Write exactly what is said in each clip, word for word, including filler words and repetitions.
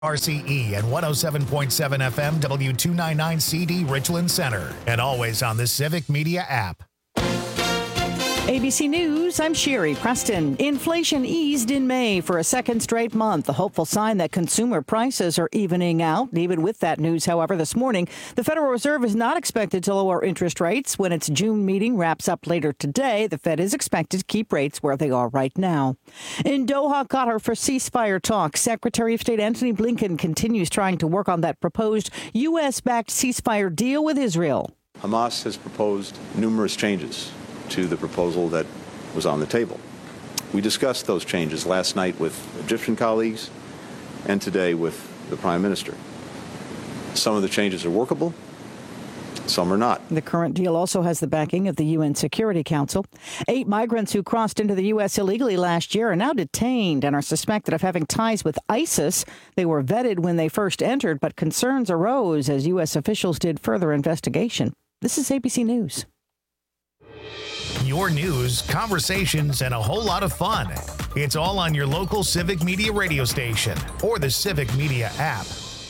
R C E and one oh seven point seven F M W two ninety-nine C D Richland Center, and always on the Civic Media app. A B C News, I'm Sherry Preston. Inflation eased in May for a second straight month, a hopeful sign that consumer prices are evening out. Even with that news, however, this morning, the Federal Reserve is not expected to lower interest rates. When its June meeting wraps up later today, the Fed is expected to keep rates where they are right now. In Doha, Qatar, for ceasefire talks, Secretary of State Antony Blinken continues trying to work on that proposed U S-backed ceasefire deal with Israel. Hamas has proposed numerous changes to the proposal that was on the table. We discussed those changes last night with Egyptian colleagues and today with the Prime Minister. Some of the changes are workable, some are not. The current deal also has the backing of the U N Security Council. Eight migrants who crossed into the U S illegally last year are now detained and are suspected of having ties with ISIS. They were vetted when they first entered, but concerns arose as U S officials did further investigation. This is A B C News. Your news, conversations, and a whole lot of fun. It's all on your local Civic Media radio station or the Civic Media app.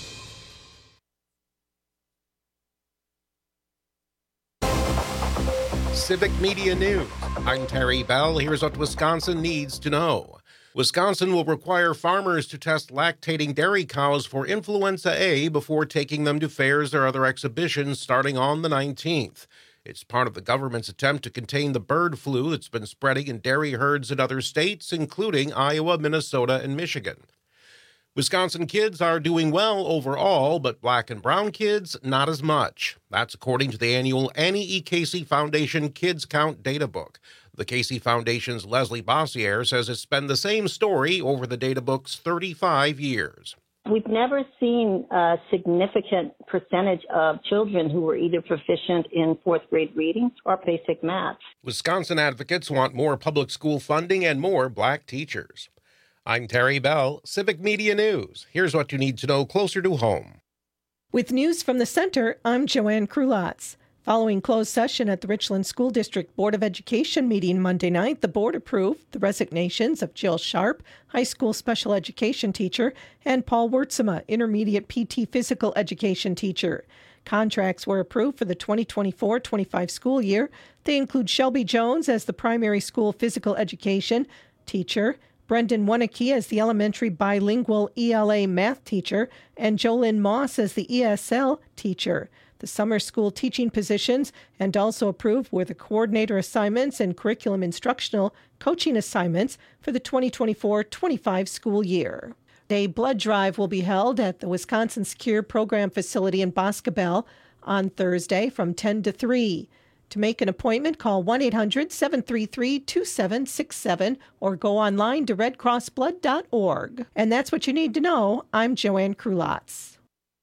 Civic Media News. I'm Terry Bell. Here's what Wisconsin needs to know. Wisconsin will require farmers to test lactating dairy cows for influenza A before taking them to fairs or other exhibitions starting on the nineteenth. It's part of the government's attempt to contain the bird flu that's been spreading in dairy herds in other states, including Iowa, Minnesota, and Michigan. Wisconsin kids are doing well overall, but black and brown kids, not as much. That's according to the annual Annie E. Casey Foundation Kids Count data book. The Casey Foundation's Leslie Bossier says it's been the same story over the data book's thirty-five years. We've never seen a significant percentage of children who were either proficient in fourth grade reading or basic math. Wisconsin advocates want more public school funding and more black teachers. I'm Terry Bell, Civic Media News. Here's what you need to know closer to home. With news from the center, I'm Joanne Krulotz. Following closed session at the Richland School District Board of Education meeting Monday night, the board approved the resignations of Jill Sharp, high school special education teacher, and Paul Wurtsema, intermediate P T physical education teacher. Contracts were approved for the twenty twenty-four twenty-five school year. They include Shelby Jones as the primary school physical education teacher, Brendan Wonicky as the elementary bilingual E L A math teacher, and Jolynn Moss as the E S L teacher. The summer school teaching positions and also approved were the coordinator assignments and curriculum instructional coaching assignments for the twenty twenty-four twenty-five school year. A blood drive will be held at the Wisconsin Secure Program Facility in Boscobel on Thursday from ten to three. To make an appointment, call one eight hundred seven three three two seven six seven or go online to red cross blood dot org. And that's what you need to know. I'm Joanne Krulotz.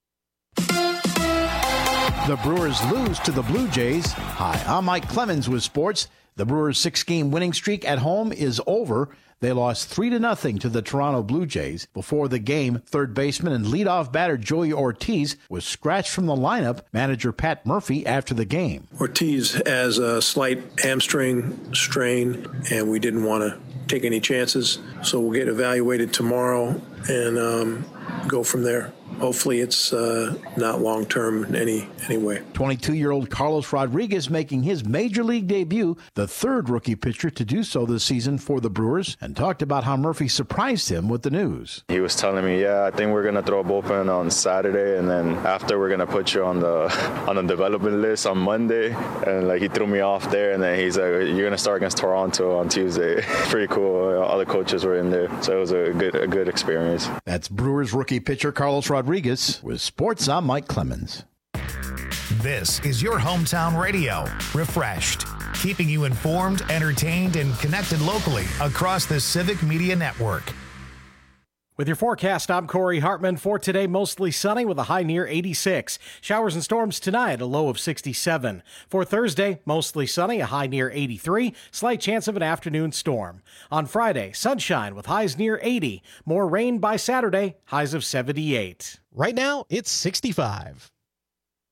The Brewers lose to the Blue Jays. Hi, I'm Mike Clemens with sports. The Brewers' six-game winning streak at home is over. They lost three to nothing to the Toronto Blue Jays. Before the game, third baseman and leadoff batter Joey Ortiz was scratched from the lineup. Manager Pat Murphy after the game. Ortiz has a slight hamstring strain, and we didn't want to take any chances. So we'll get evaluated tomorrow and um, go from there. Hopefully it's uh, not long-term in any, any way. twenty-two-year-old Carlos Rodriguez making his major league debut, the third rookie pitcher to do so this season for the Brewers, and talked about how Murphy surprised him with the news. He was telling me, yeah, I think we're going to throw a bullpen on Saturday, and then after we're going to put you on the on the development list on Monday. And like he threw me off there, and then he's like, you're going to start against Toronto on Tuesday. Pretty cool. All the coaches were in there, so it was a good, a good experience. That's Brewers rookie pitcher Carlos Rodriguez. Rodriguez. With sports, I'm Mike Clemens. This is your hometown radio, refreshed, keeping you informed, entertained, and connected locally across the Civic Media Network. With your forecast, I'm Corey Hartman. For today, mostly sunny with a high near eighty-six. Showers and storms tonight, a low of sixty-seven. For Thursday, mostly sunny, a high near eighty-three. Slight chance of an afternoon storm. On Friday, sunshine with highs near eighty. More rain by Saturday, highs of seventy-eight. Right now, it's sixty-five.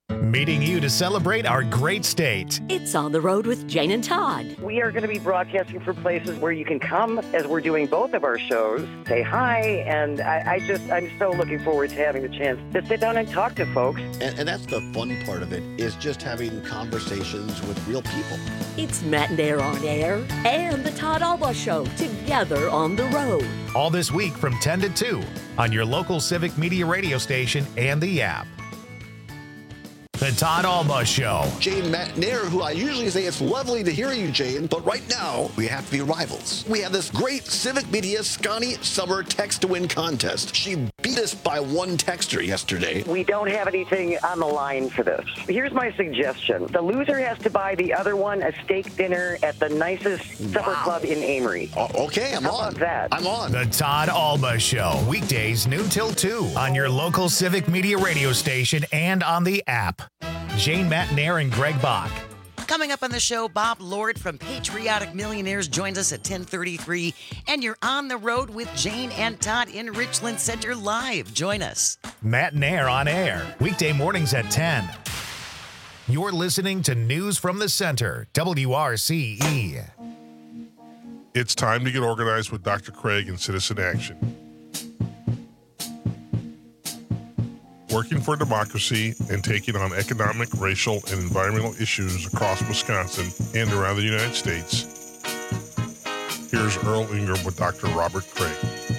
Meeting you to celebrate our great state. It's On the Road with Jane and Todd. We are going to be broadcasting from places where you can come as we're doing both of our shows, say hi, and I, I just, I'm so looking forward to having the chance to sit down and talk to folks. And, and that's the fun part of it, is just having conversations with real people. It's Matt and Air on Air and the Todd Alba Show together on the road. All this week from ten to two on your local Civic Media radio station and the app. The Todd Alba Show. Jane, Matt, and Air, who I usually say it's lovely to hear you, Jane, but right now we have to be rivals. We have this great Civic Media Scotty Summer Text to Win contest. She beat us by one texter yesterday. We don't have anything on the line for this. Here's my suggestion. The loser has to buy the other one a steak dinner at the nicest wow. supper club in Amory. Oh, okay, I'm How on. About that? I'm on. The Todd Alba Show. Weekdays noon till two on your local Civic Media radio station and on the app. Jane, Matt, and Aaron, Greg Bach. Coming up on the show, Bob Lord from Patriotic Millionaires joins us at ten thirty-three. And you're on the road with Jane and Todd in Richland Center Live. Join us. Matt and Air on air. Weekday mornings at ten. You're listening to News from the Center, W R C E. It's time to get organized with Doctor Craig and Citizen Action. Working for democracy and taking on economic, racial, and environmental issues across Wisconsin and around the United States. Here's Earl Ingram with Doctor Robert Craig.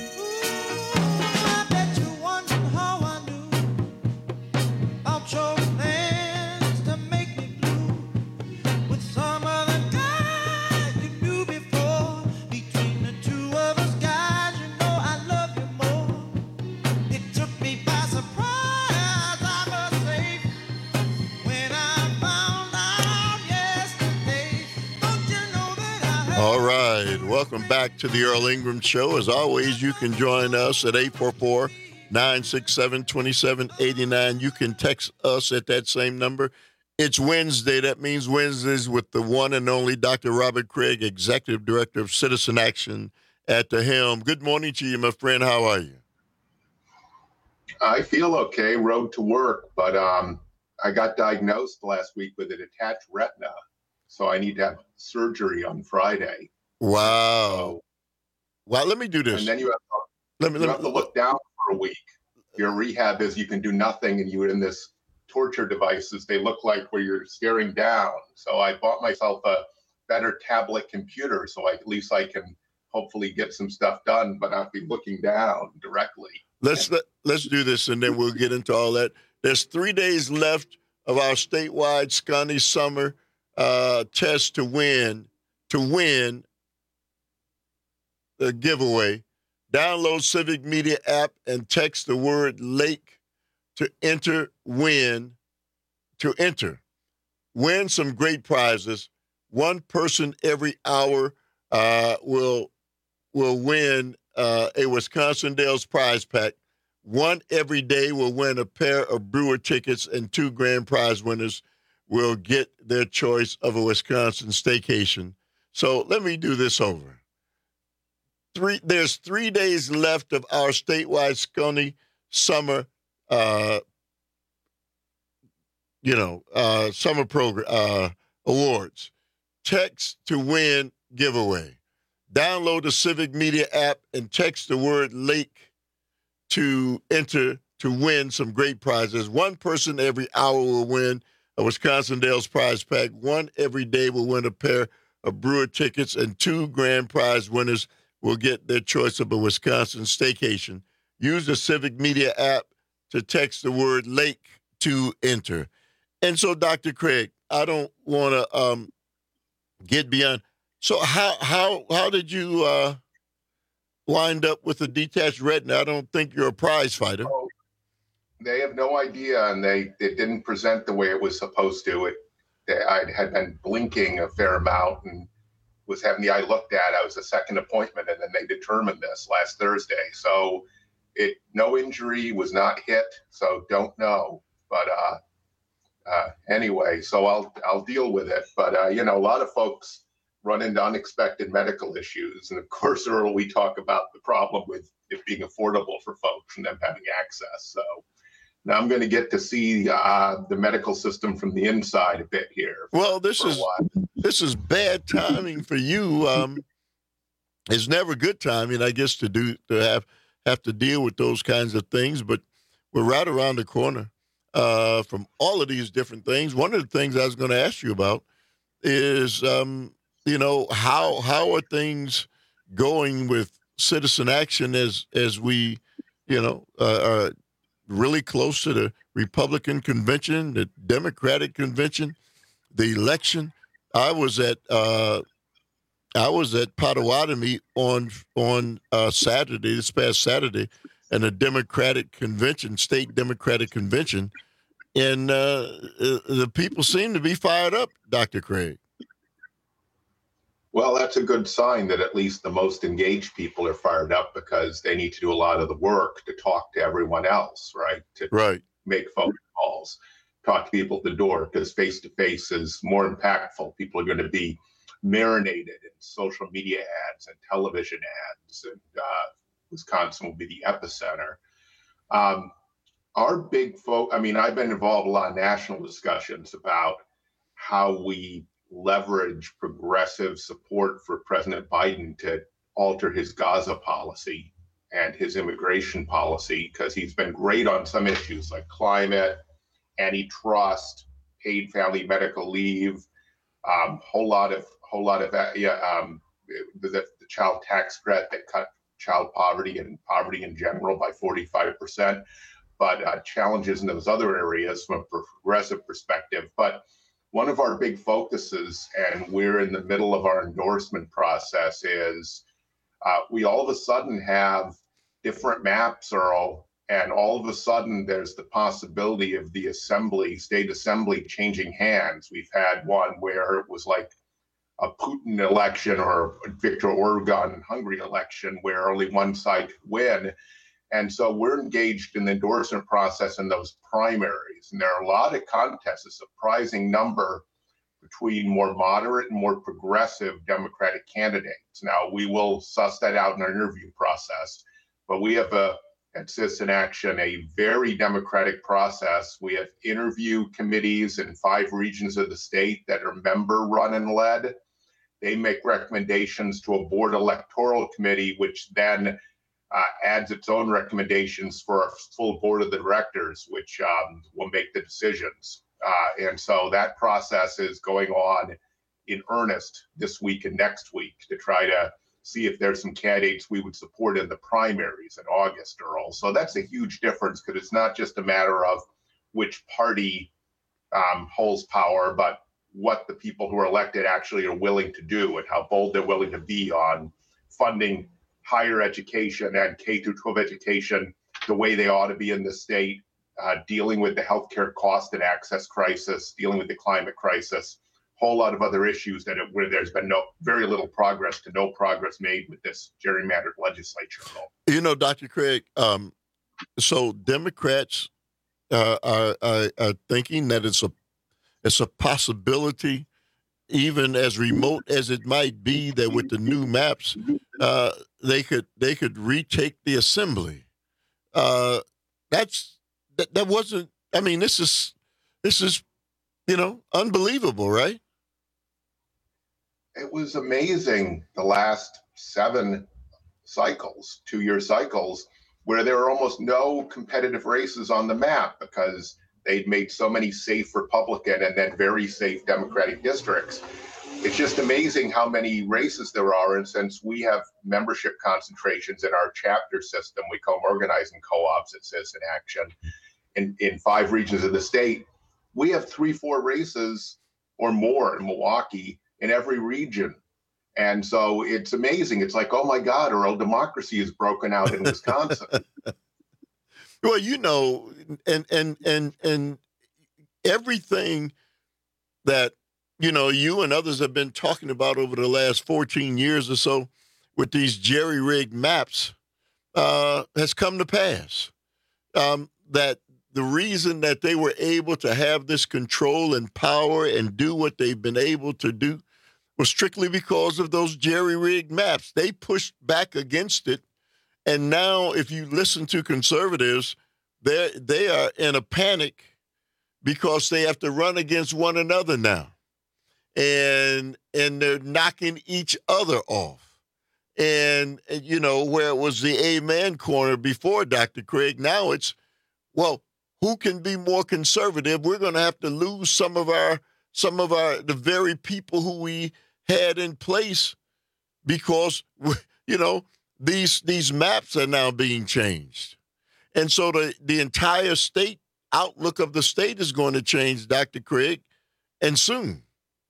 All right, welcome back to the Earl Ingram Show. As always, you can join us at eight four four, nine six seven, two seven eight nine. You can text us at that same number. It's Wednesday. That means Wednesdays with the one and only Doctor Robert Craig, Executive Director of Citizen Action at the helm. Good morning to you, my friend. How are you? I feel okay, road to work, but um, I got diagnosed last week with a detached retina. So I need to have surgery on Friday. Wow. So, well, let me do this. And then you have to, let me, you let have me, to look down for a week. Your rehab is you can do nothing, and you're in this torture devices. They look like where you're staring down. So I bought myself a better tablet computer, so I, at least I can hopefully get some stuff done, but not be looking down directly. Let's let, let's do this, and then we'll get into all that. There's three days left of our statewide Scotty Summer Uh, test to win, to win the giveaway. Download Civic Media app and text the word Lake to enter win, to enter. Win some great prizes. One person every hour uh, will will win uh, a Wisconsin Dells prize pack. One every day will win a pair of Brewer tickets, and two grand prize winners will get their choice of a Wisconsin staycation. So let me do this over. Three, there's three days left of our statewide Scotty Summer, uh, you know, uh, summer program uh, awards. Text to win giveaway. Download the Civic Media app and text the word Lake to enter to win some great prizes. One person every hour will win a Wisconsin Dells prize pack. One every day will win a pair of Brewer tickets, and two grand prize winners will get their choice of a Wisconsin staycation. Use the Civic Media app to text the word Lake to enter. And so, Doctor Craig, I don't want to um, get beyond. So how how how did you uh, wind up with a detached retina? I don't think you're a prize fighter. Oh. They have no idea, and they it didn't present the way it was supposed to. It, they, I had been blinking a fair amount and was having the eye looked at. I was a second appointment, and then they determined this last Thursday. So it no injury, was not hit, so don't know. But uh, uh, anyway, so I'll I'll deal with it. But uh, you know, a lot of folks run into unexpected medical issues, and of course, Earl, we talk about the problem with it being affordable for folks and them having access. So. Now I'm going to get to see uh, the medical system from the inside a bit here. For, well, this for is this is bad timing for you. Um, it's never good timing, I guess, to do to have have to deal with those kinds of things. But we're right around the corner uh, from all of these different things. One of the things I was going to ask you about is, um, you know, how how are things going with citizen action as as we, you know, uh, are really close to the Republican convention, the Democratic convention, the election. I was at uh, I was at Potawatomi on on uh, Saturday, this past Saturday, and a Democratic convention, state Democratic convention, and uh, the people seem to be fired up, Doctor Craig. Well, that's a good sign that at least the most engaged people are fired up, because they need to do a lot of the work to talk to everyone else, right? To right. make phone calls, talk to people at the door, because face-to-face is more impactful. People are going to be marinated in social media ads and television ads, and uh, Wisconsin will be the epicenter. Um, our big focus, I mean, I've been involved in a lot of national discussions about how we leverage progressive support for President Biden to alter his Gaza policy and his immigration policy, because he's been great on some issues like climate, antitrust, paid family medical leave, um, whole lot of whole lot of uh, yeah, um, the, the child tax credit that cut child poverty and poverty in general by forty-five percent, but uh, challenges in those other areas from a progressive perspective. But one of our big focuses, and we're in the middle of our endorsement process, is uh, we all of a sudden have different maps, Earl, and all of a sudden there's the possibility of the assembly, state assembly changing hands. We've had one where it was like a Putin election or a Viktor Orban Hungary election where only one side could win. And so we're engaged in the endorsement process in those primaries. And there are a lot of contests, a surprising number between more moderate and more progressive Democratic candidates. Now, we will suss that out in our interview process, but we have a, at Citizen Action, a very democratic process. We have interview committees in five regions of the state that are member run and led. They make recommendations to a board electoral committee, which then Uh, adds its own recommendations for a full board of the directors, which um, will make the decisions. Uh, and so that process is going on in earnest this week and next week to try to see if there's some candidates we would support in the primaries in August, Earl. So that's a huge difference, because it's not just a matter of which party um, holds power, but what the people who are elected actually are willing to do and how bold they're willing to be on funding higher education and K through twelve education the way they ought to be in the state, uh, dealing with the healthcare cost and access crisis, dealing with the climate crisis, whole lot of other issues that it, where there's been no very little progress to no progress made with this gerrymandered legislature. You know, Doctor Craig, um, so Democrats uh, are, are, are thinking that it's a it's a possibility, even as remote as it might be, that with the new maps, uh, they could they could retake the assembly. Uh, that's that, that wasn't. I mean, this is this is you know unbelievable, right? It was amazing the last seven cycles, two-year cycles, where there were almost no competitive races on the map because they'd made so many safe Republican and then very safe Democratic districts. It's just amazing how many races there are. And since we have membership concentrations in our chapter system, we call them organizing co-ops at Citizen Action, in, in five regions of the state, we have three, four races or more in Milwaukee in every region. And so it's amazing. It's like, oh my God, Earl, democracy is broken out in Wisconsin. Well, you know, and and and and everything that, you know, you and others have been talking about over the last fourteen years or so with these jerry-rigged maps uh, has come to pass. Um, that the reason that they were able to have this control and power and do what they've been able to do was strictly because of those jerry-rigged maps. They pushed back against it. And now if you listen to conservatives, they they are in a panic because they have to run against one another now. And and they're knocking each other off. And, you know, where it was the amen corner before, Doctor Craig, now it's, well, who can be more conservative? We're going to have to lose some of our, some of our, the very people who we had in place because, you know, these these maps are now being changed. And so the, the entire state outlook of the state is going to change, Doctor Craig, and soon.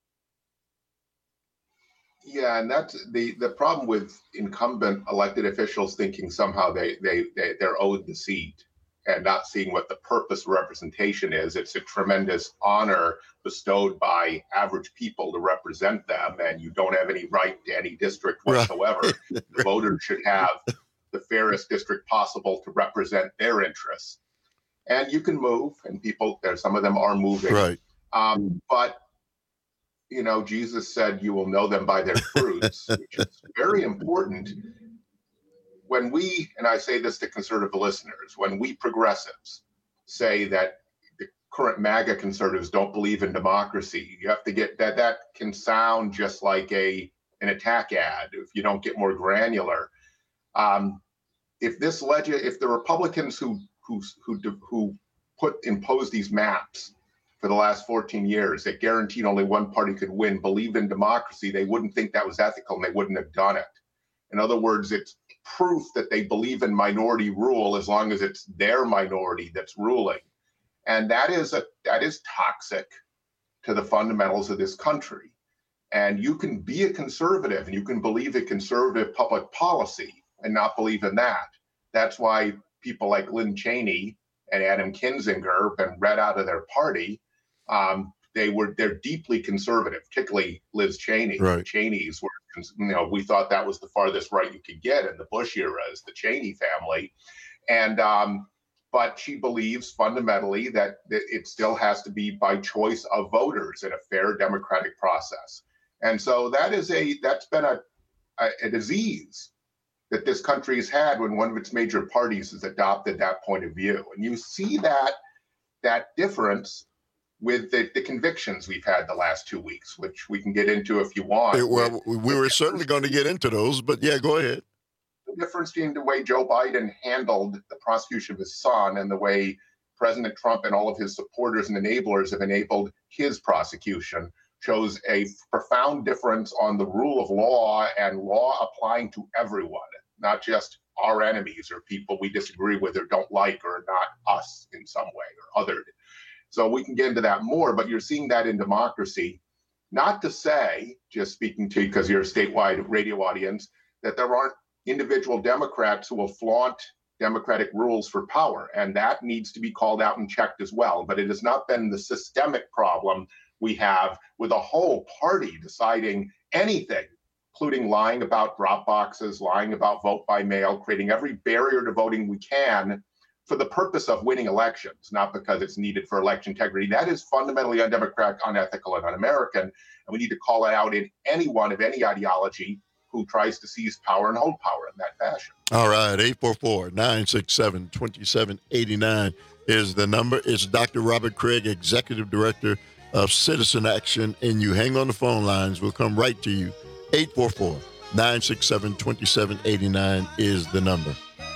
Yeah, and that's the, the problem with incumbent elected officials thinking somehow they, they, they, they're owed the seat and not seeing what the purpose of representation is. It's a tremendous honor bestowed by average people to represent them, and you don't have any right to any district whatsoever. Right. The voters should have the fairest district possible to represent their interests. And you can move, and people, there, some of them are moving. Right. Um, but you know, Jesus said, you will know them by their fruits, which is very important. When we, and I say this to conservative listeners, when we progressives say that the current MAGA conservatives don't believe in democracy, you have to get that, that can sound just like a an attack ad if you don't get more granular. Um, if this leg, if the Republicans who who who who put impose these maps for the last fourteen years that guaranteed only one party could win, believed in democracy, they wouldn't think that was ethical and they wouldn't have done it. In other words, it's proof that they believe in minority rule as long as it's their minority that's ruling. And that is a that is toxic to the fundamentals of this country. And you can be a conservative and you can believe in conservative public policy and not believe in that. That's why people like Lynn Cheney and Adam Kinzinger have been read out of their party. Um, they were they're deeply conservative, particularly Liz Cheney. Right. The Cheneys were, you know, we thought that was the farthest right you could get in the Bush era, is the Cheney family. And um, but she believes fundamentally that, that it still has to be by choice of voters in a fair democratic process. And so that is a that's been a a, a disease that this country has had when one of its major parties has adopted that point of view. And you see that that difference with the, the convictions we've had the last two weeks, which we can get into if you want. It, well, we were certainly going to get into those, but yeah, go ahead. The difference being the way Joe Biden handled the prosecution of his son and the way President Trump and all of his supporters and enablers have enabled his prosecution shows a profound difference on the rule of law and law applying to everyone, not just our enemies or people we disagree with or don't like or not us in some way or othered. So we can get into that more, but you're seeing that in democracy. Not to say, just speaking to you because you're a statewide radio audience, that there aren't individual Democrats who will flaunt democratic rules for power, and that needs to be called out and checked as well. But it has not been the systemic problem we have with a whole party deciding anything, including lying about drop boxes, lying about vote by mail, creating every barrier to voting we can for the purpose of winning elections, not because it's needed for election integrity. That is fundamentally undemocratic, unethical, and un-American. And we need to call it out in anyone of any ideology who tries to seize power and hold power in that fashion. All right, eight four four, nine six seven, two seven eight nine is the number. It's Doctor Robert Craig, Executive Director of Citizen Action, and you hang on the phone lines. We'll come right to you. eight four four, nine six seven, two seven eight nine is the number.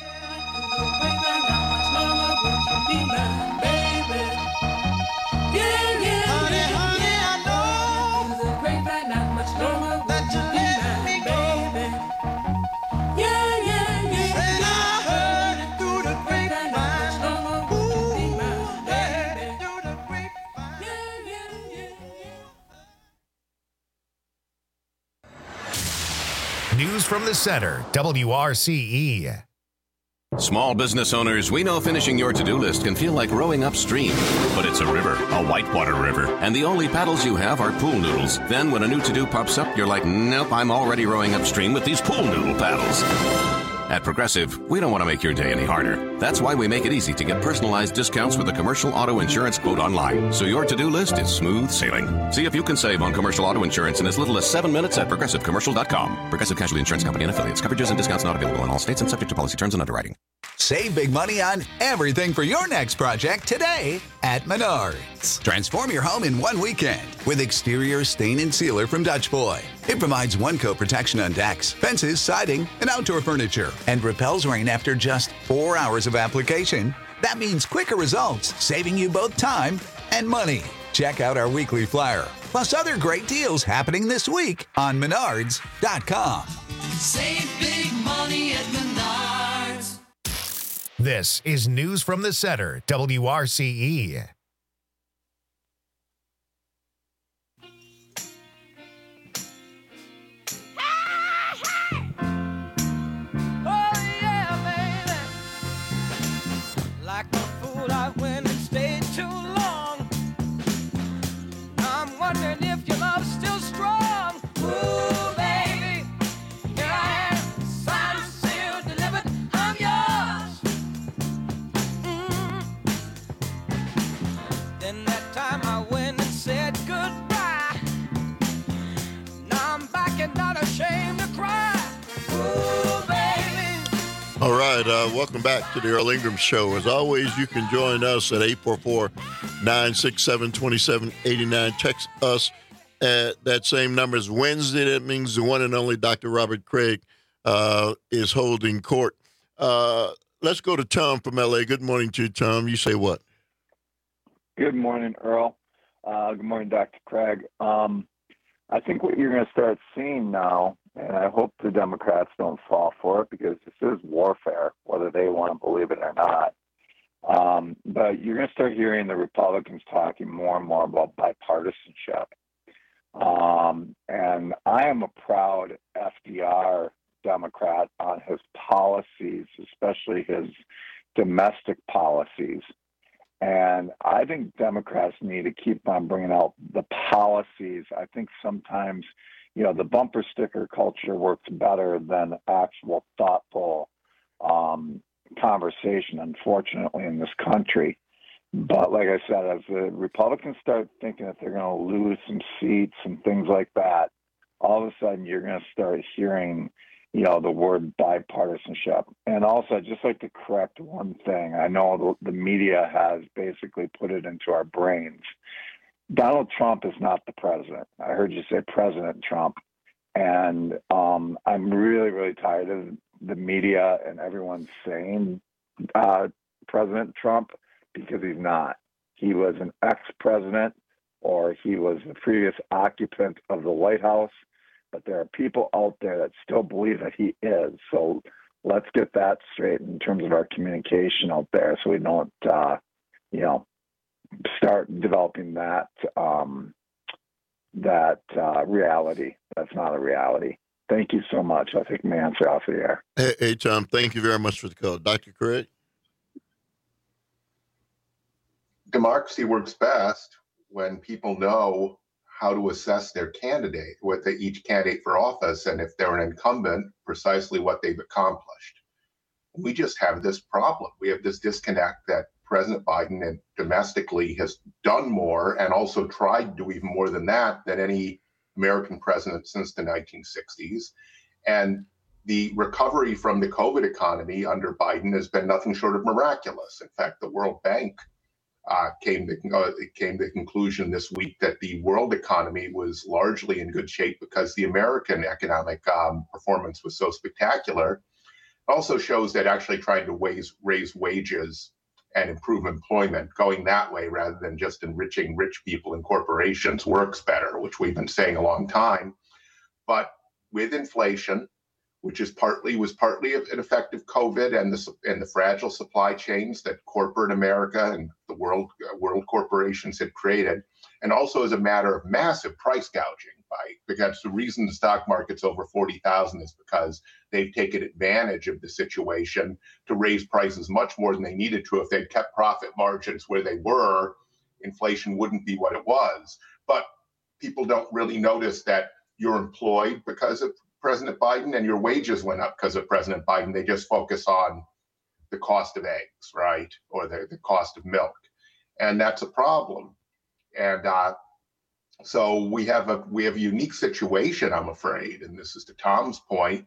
News from the center, W R C E. Small business owners, we know finishing your to-do list can feel like rowing upstream, but it's a river, a whitewater river, and the only paddles you have are pool noodles. Then when a new to-do pops up, you're like, nope, I'm already rowing upstream with these pool noodle paddles. At Progressive, we don't want to make your day any harder. That's why we make it easy to get personalized discounts with a commercial auto insurance quote online, so your to-do list is smooth sailing. See if you can save on commercial auto insurance in as little as seven minutes at progressive commercial dot com. Progressive Casualty Insurance Company and affiliates. Coverages and discounts not available in all states and subject to policy terms and underwriting. Save big money on everything for your next project today at Menards. Transform your home in one weekend with exterior stain and sealer from Dutch Boy. It provides one-coat protection on decks, fences, siding, and outdoor furniture, and repels rain after just four hours of application. That means quicker results, saving you both time and money. Check out our weekly flyer, plus other great deals happening this week on Menards dot com. Save big money at Menards. This is News from the Center, W R C E. All right, uh, welcome back to the Earl Ingram Show. As always, you can join us at eight four four, nine six seven, two seven eight nine. Text us at that same number. It's Wednesday. That means the one and only Doctor Robert Craig uh, is holding court. Uh, let's go to Tom from L A. Good morning to you, Tom. You say what? Good morning, Earl. Uh, good morning, Doctor Craig. Um, I think what you're going to start seeing now, and I hope the Democrats don't fall for it because this is warfare, whether they want to believe it or not. Um, but you're going to start hearing the Republicans talking more and more about bipartisanship. Um, and I am a proud F D R Democrat on his policies, especially his domestic policies. And I think Democrats need to keep on bringing out the policies. I think sometimes, you know, the bumper sticker culture works better than actual thoughtful um, conversation, unfortunately, in this country. But like I said, as the Republicans start thinking that they're going to lose some seats and things like that, all of a sudden you're going to start hearing, you know, the word bipartisanship. And also, I'd just like to correct one thing. I know the, the media has basically put it into our brains. Donald Trump is not the president. I heard you say President Trump. And um, I'm really, really tired of the media and everyone saying uh, President Trump, because he's not. He was an ex-president, or he was the previous occupant of the White House. But there are people out there that still believe that he is. So let's get that straight in terms of our communication out there, so we don't, uh, you know, start developing that um, that uh, reality. That's not a reality. Thank you so much. I'll take my answer off the air. Hey, hey, Tom, thank you very much for the call. Doctor Craig? Democracy works best when people know how to assess their candidate, what they, each candidate for office, and if they're an incumbent, precisely what they've accomplished. We just have this problem. We have this disconnect that President Biden and domestically has done more and also tried to do even more than that than any American president since the nineteen sixties. And the recovery from the COVID economy under Biden has been nothing short of miraculous. In fact, the World Bank uh, came to uh, came to the conclusion this week that the world economy was largely in good shape because the American economic um, performance was so spectacular. It also shows that actually trying to raise, raise wages and improve employment, going that way rather than just enriching rich people and corporations, works better, which we've been saying a long time. But with inflation, which is partly was partly an effect of COVID and the and the fragile supply chains that corporate America and the world uh, world corporations had created, and also as a matter of massive price gouging. By because the reason the stock market's over forty thousand is because they've taken advantage of the situation to raise prices much more than they needed to. If they'd kept profit margins where they were, inflation wouldn't be what it was. But people don't really notice that you're employed because of President Biden and your wages went up because of President Biden. They just focus on the cost of eggs, right? Or the, the cost of milk. And that's a problem. And uh, so we have a we have a unique situation, I'm afraid, and this is to Tom's point,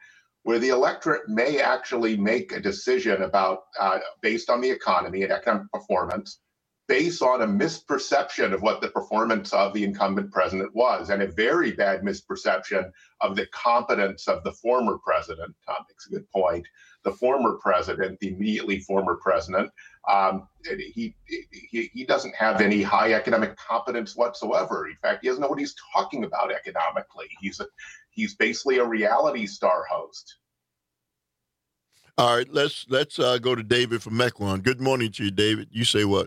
where the electorate may actually make a decision about, uh, based on the economy and economic performance, based on a misperception of what the performance of the incumbent president was, and a very bad misperception of the competence of the former president. Tom makes a good point. The former president, the immediately former president, um, he, he he doesn't have any high economic competence whatsoever. In fact, he doesn't know what he's talking about economically. He's a, he's basically a reality star host. All right, let's let's uh, go to David from Mequon. Good morning to you, David. You say what?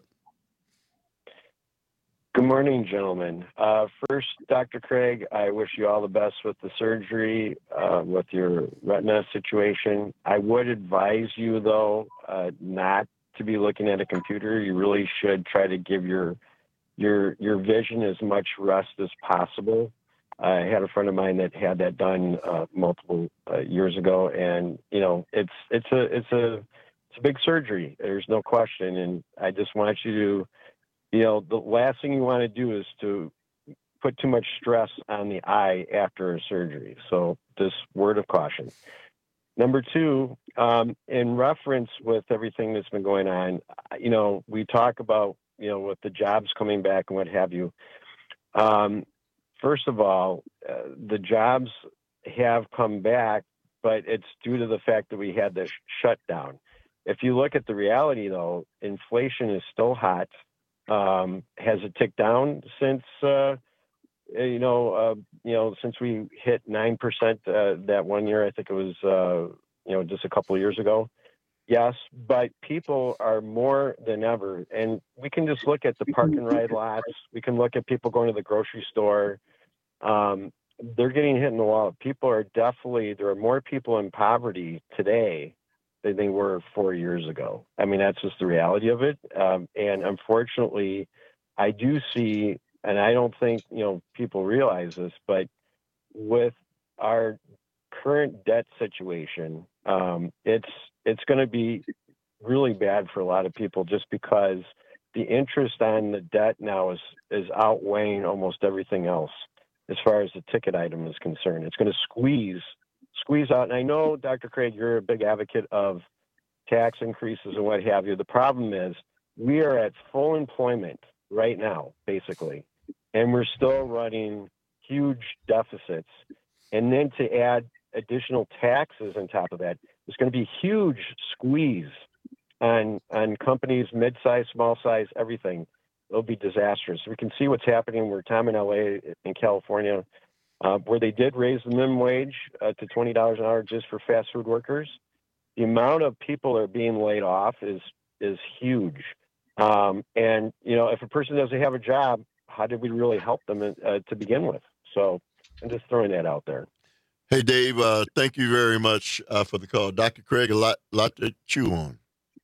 Good morning, gentlemen. Uh, first, Doctor Craig, I wish you all the best with the surgery, uh, with your retina situation. I would advise you, though, uh, not to be looking at a computer. You really should try to give your your your vision as much rest as possible. I had a friend of mine that had that done uh, multiple uh, years ago, and you know, it's it's a it's a it's a big surgery. There's no question, and I just want you to. You know, the last thing you want to do is to put too much stress on the eye after a surgery. So this word of caution. Number two, um, in reference with everything that's been going on, you know, we talk about, you know, with the jobs coming back and what have you. Um, first of all, uh, the jobs have come back, but it's due to the fact that we had this shutdown. If you look at the reality, though, inflation is still hot. Um, has it ticked down since, uh, you know, uh, you know, since we hit nine percent uh, that one year? I think it was, uh, you know, just a couple of years ago. Yes, but people are more than ever, and we can just look at the park and ride lots. We can look at people going to the grocery store. Um, they're getting hit in the wall. People are definitely, there are more people in poverty today than they were four years ago. I mean, that's just the reality of it. Um, and unfortunately, I do see, and I don't think, you know, people realize this, but with our current debt situation, um, it's, it's going to be really bad for a lot of people just because the interest on the debt now is, is outweighing almost everything else as far as the ticket item is concerned. It's going to squeeze squeeze out. And I know, Doctor Craig, you're a big advocate of tax increases and what have you. The problem is we are at full employment right now, basically, and we're still running huge deficits. And then to add additional taxes on top of that, there's going to be huge squeeze on, on companies, mid-size, small size, everything. It'll be disastrous. We can see what's happening where Tom in L A, in California, Uh, where they did raise the minimum wage uh, to twenty dollars an hour just for fast food workers. The amount of people that are being laid off is is huge. Um, and, you know, if a person doesn't have a job, how did we really help them uh, to begin with? So I'm just throwing that out there. Hey, Dave, uh, thank you very much uh, for the call. Doctor Craig, a lot, lot to chew on.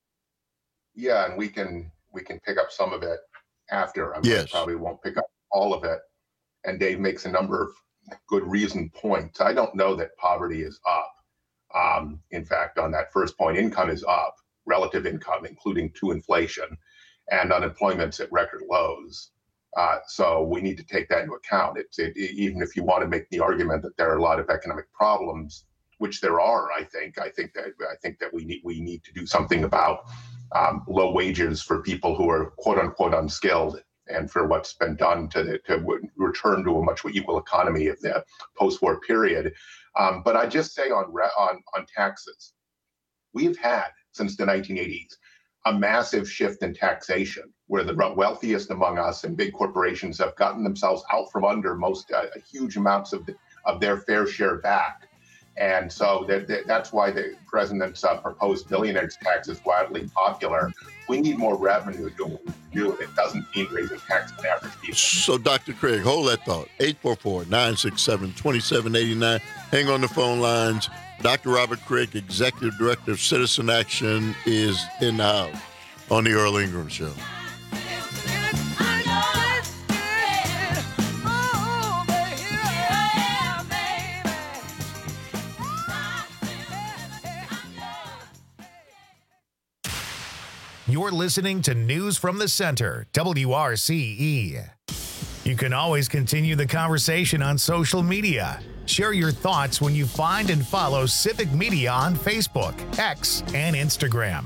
Yeah, and we can we can pick up some of it after. I mean, yes. Probably won't pick up all of it. And Dave makes a number of good reason points. I don't know that poverty is up. Um, in fact, on that first point, income is up, relative income, including to inflation, and unemployment's at record lows. Uh, so we need to take that into account. It's it, even if you want to make the argument that there are a lot of economic problems, which there are. I think I think that I think that we need we need to do something about um, low wages for people who are quote unquote unskilled, and for what's been done to, to return to a much more equal economy of the post-war period. Um, but I just say on, on, on taxes, we've had since the nineteen eighties a massive shift in taxation where the wealthiest among us and big corporations have gotten themselves out from under most uh, huge amounts of, the, of their fair share back. And so that, that, that's why the president's uh, proposed billionaires tax is wildly popular. We need more revenue to do what we do, and it doesn't mean raising taxes on average people. So, Doctor Craig, hold that thought. eight four four, nine six seven, two seven eight nine. Hang on the phone lines. Doctor Robert Craig, Executive Director of Citizen Action, is in the house on the Earl Ingram Show. You're listening to News from the Center, W R C E. You can always continue the conversation on social media. Share your thoughts when you find and follow Civic Media on Facebook, X, and Instagram.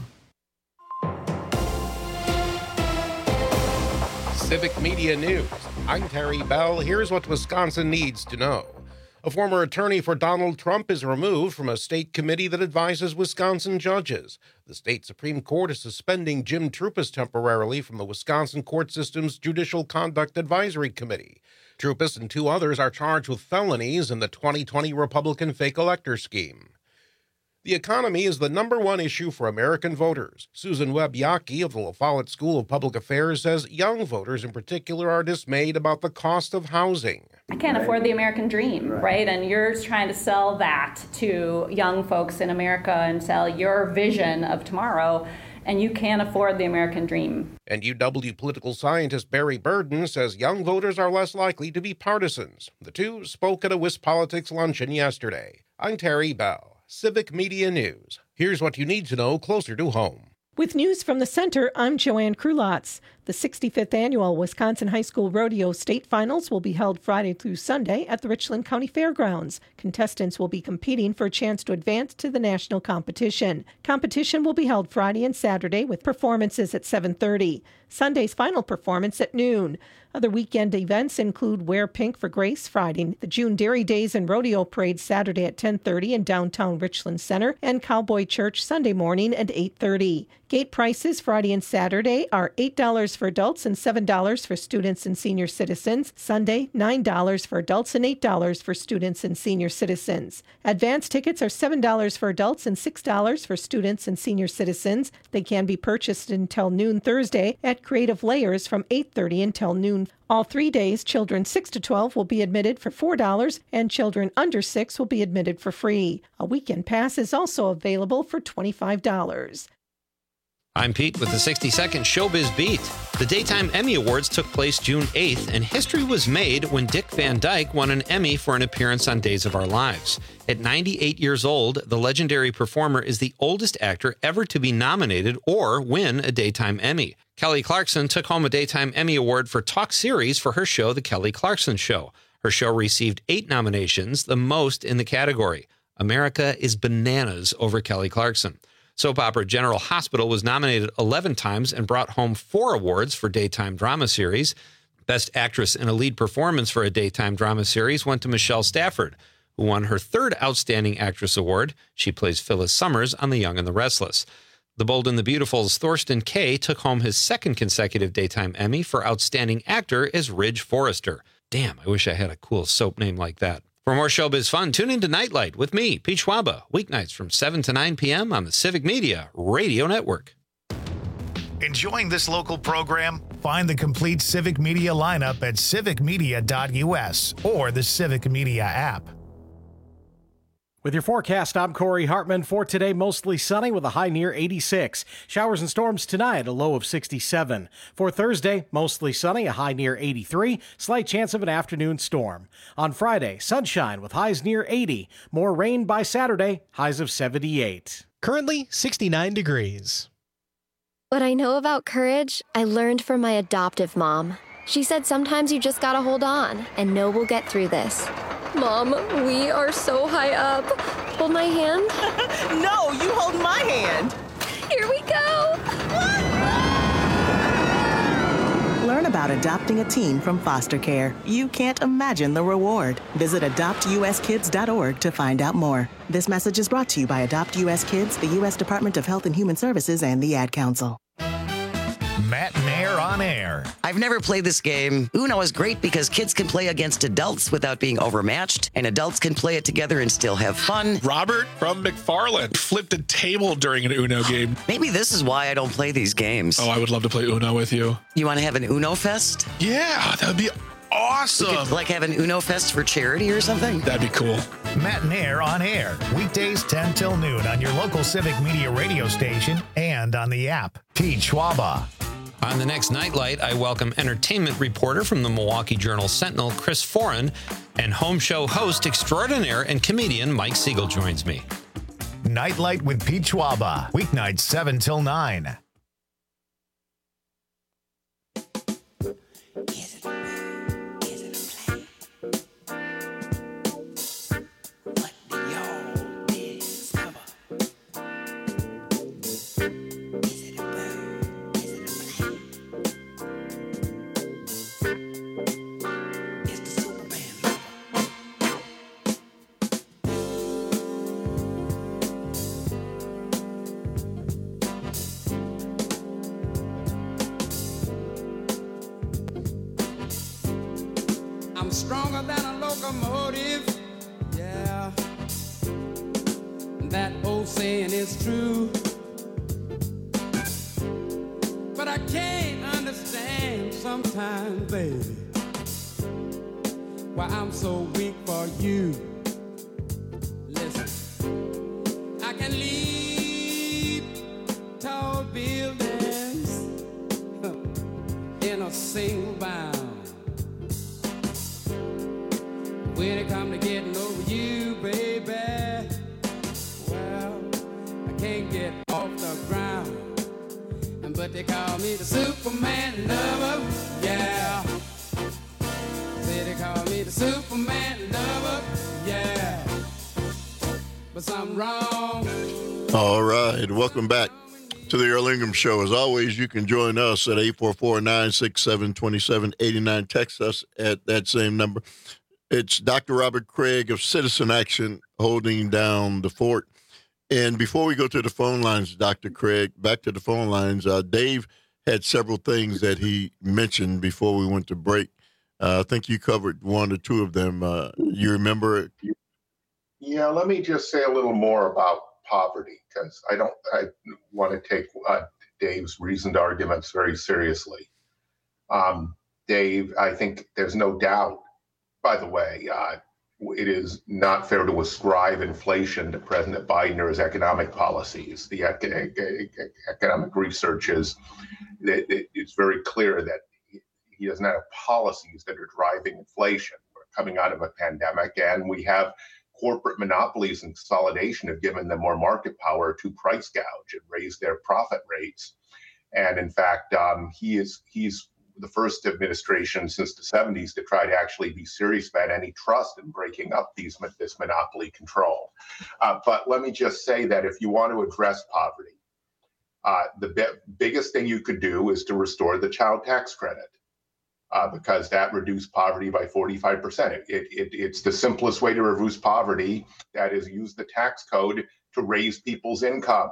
Civic Media News. I'm Terry Bell. Here's what Wisconsin needs to know. A former attorney for Donald Trump is removed from a state committee that advises Wisconsin judges. The state Supreme Court is suspending Jim Troupas temporarily from the Wisconsin court system's Judicial Conduct Advisory Committee. Troupas and two others are charged with felonies in the twenty twenty Republican fake elector scheme. The economy is the number one issue for American voters. Susan Webb-Yockey of the La Follette School of Public Affairs says young voters in particular are dismayed about the cost of housing. I can't afford the American dream, right. right? And you're trying to sell that to young folks in America and sell your vision of tomorrow, and you can't afford the American dream. And U W political scientist Barry Burden says young voters are less likely to be partisans. The two spoke at a WisPolitics luncheon yesterday. I'm Terry Bell. Civic Media News. Here's what you need to know closer to home. With news from the center, I'm Joanne Krulotz. The sixty-fifth Annual Wisconsin High School Rodeo State Finals will be held Friday through Sunday at the Richland County Fairgrounds. Contestants will be competing for a chance to advance to the national competition. Competition will be held Friday and Saturday with performances at seven thirty. Sunday's final performance at noon. Other weekend events include Wear Pink for Grace Friday, the June Dairy Days and Rodeo Parade Saturday at ten thirty in downtown Richland Center, and Cowboy Church Sunday morning at eight thirty. Gate prices Friday and Saturday are eight dollars for adults and seven dollars for students and senior citizens. Sunday, nine dollars for adults and eight dollars for students and senior citizens. Advance tickets are seven dollars for adults and six dollars for students and senior citizens. They can be purchased until noon Thursday at Creative Layers from eight thirty until noon. All three days, children six to twelve will be admitted for four dollars and children under six will be admitted for free. A weekend pass is also available for twenty-five dollars. I'm Pete with the sixty second Showbiz Beat. The Daytime Emmy Awards took place June eighth, and history was made when Dick Van Dyke won an Emmy for an appearance on Days of Our Lives. At ninety-eight years old, the legendary performer is the oldest actor ever to be nominated or win a Daytime Emmy. Kelly Clarkson took home a Daytime Emmy Award for Talk Series for her show, The Kelly Clarkson Show. Her show received eight nominations, the most in the category. America is bananas over Kelly Clarkson. Soap opera General Hospital was nominated eleven times and brought home four awards for Daytime Drama Series. Best Actress in a Lead Performance for a Daytime Drama Series went to Michelle Stafford, who won her third Outstanding Actress Award. She plays Phyllis Summers on The Young and the Restless. The Bold and the Beautiful's Thorsten Kaye took home his second consecutive Daytime Emmy for Outstanding Actor as Ridge Forrester. Damn, I wish I had a cool soap name like that. For more showbiz fun, tune into Nightlight with me, Pete Schwaba, weeknights from seven to nine p.m. on the Civic Media Radio Network. Enjoying this local program? Find the complete Civic Media lineup at civic media dot u s or the Civic Media app. With your forecast, I'm Corey Hartman. For today, mostly sunny with a high near eighty-six. Showers and storms tonight, a low of sixty-seven. For Thursday, mostly sunny, a high near eighty-three. Slight chance of an afternoon storm. On Friday, sunshine with highs near eighty. More rain by Saturday, highs of seventy-eight. Currently, sixty-nine degrees. What I know about courage, I learned from my adoptive mom. She said sometimes you just gotta hold on and know we'll get through this. Mom, we are so high up. Hold my hand. No, you hold my hand. Here we go. Learn about adopting a teen from foster care. You can't imagine the reward. Visit adopt u s kids dot org to find out more. This message is brought to you by Adopt U S Kids, the U S Department of Health and Human Services, and the Ad Council. Matt Nair on air. I've never played this game. Uno is great because kids can play against adults without being overmatched, and adults can play it together and still have fun. Robert from McFarland flipped a table during an Uno game. Maybe this is why I don't play these games. Oh, I would love to play Uno with you. You want to have an Uno Fest? Yeah, that would be awesome. We could, like, have an Uno Fest for charity or something? That'd be cool. Matt Nair on air. Weekdays ten till noon on your local Civic Media radio station and on the app. Pete Schwaba. On the next Nightlight, I welcome entertainment reporter from the Milwaukee Journal-Sentinel, Chris Foran, and home show host extraordinaire and comedian Mike Siegel joins me. Nightlight with Pete Schwaba, weeknights seven till nine. I'm stronger than a locomotive, yeah. That old saying is true. But I can't understand sometimes, baby, why I'm so weak for you. Listen, I can leap tall buildings in a single bound. When it comes to getting over you, baby, well, I can't get off the ground. But they call me the Superman lover, yeah. Say they call me the Superman lover, yeah. But something wrong. All right, welcome back to the Earl Ingram Show. As always, you can join us at eight four four, nine six seven, two seven eight nine. Text us at that same number. It's Doctor Robert Craig of Citizen Action holding down the fort. And before we go to the phone lines, Doctor Craig, back to the phone lines, uh, Dave had several things that he mentioned before we went to break. Uh, I think you covered one or two of them. Uh, you remember it? Yeah, let me just say a little more about poverty, because I don't, I want to take uh, Dave's reasoned arguments very seriously. Um, Dave, I think there's no doubt, by the way, uh, it is not fair to ascribe inflation to President Biden or his economic policies. The economic research is, it's very clear that he doesn't have policies that are driving inflation. We're coming out of a pandemic, and we have corporate monopolies and consolidation have given them more market power to price gouge and raise their profit rates. And in fact, um, he is he's the first administration since the seventies to try to actually be serious about antitrust and breaking up these this monopoly control. Uh, but let me just say that if you want to address poverty, uh, the bi- biggest thing you could do is to restore the child tax credit, uh, because that reduced poverty by forty-five percent. It, it, it's the simplest way to reduce poverty. That is, use the tax code to raise people's income.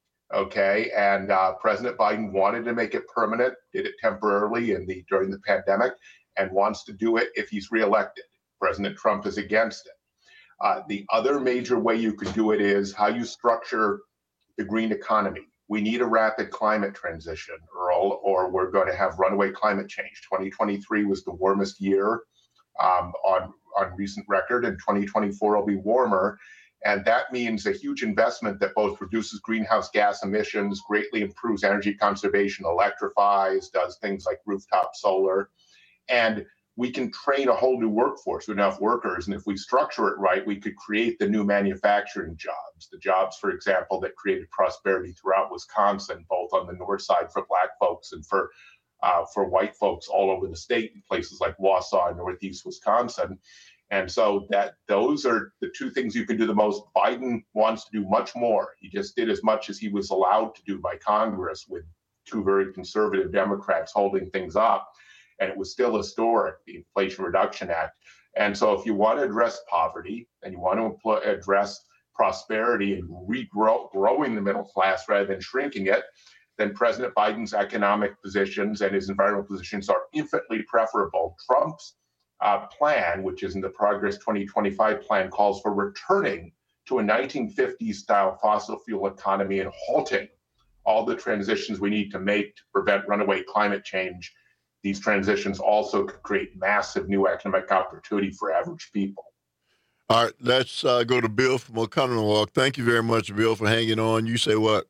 Okay, and uh, President Biden wanted to make it permanent, did it temporarily in the during the pandemic, and wants to do it if he's reelected. President Trump is against it. Uh, the other major way you could do it is how you structure the green economy. We need a rapid climate transition, Earl, or we're going to have runaway climate change. twenty twenty-three was the warmest year um, on, on recent record, and twenty twenty-four will be warmer. And that means a huge investment that both reduces greenhouse gas emissions, greatly improves energy conservation, electrifies, does things like rooftop solar. And we can train a whole new workforce with enough workers. And if we structure it right, we could create the new manufacturing jobs, the jobs, for example, that created prosperity throughout Wisconsin, both on the north side for Black folks and for uh, for white folks all over the state in places like Wausau and Northeast Wisconsin. And so that those are the two things you can do the most. Biden wants to do much more. He just did as much as he was allowed to do by Congress with two very conservative Democrats holding things up. And it was still historic, the Inflation Reduction Act. And so if you want to address poverty and you want to employ, address prosperity and regrow growing the middle class rather than shrinking it, then President Biden's economic positions and his environmental positions are infinitely preferable. Trump's Uh, plan, which is in the Progress twenty twenty-five plan, calls for returning to a nineteen fifties style fossil fuel economy and halting all the transitions we need to make to prevent runaway climate change. These transitions also could create massive new economic opportunity for average people. All right, let's uh, go to Bill from Oconomowoc. Thank you very much, Bill, for hanging on. You say what?